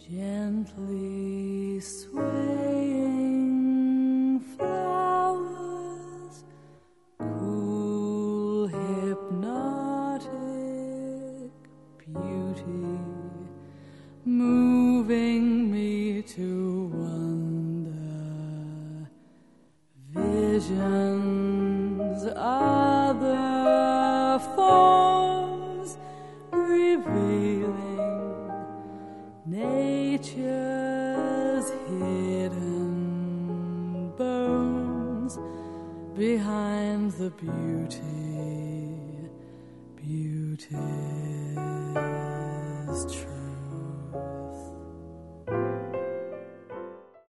Gently swaying flowers, cool hypnotic beauty, moving me to wonder, visions, other forms revealing nature's hidden bones behind the beauty, beauty's truth.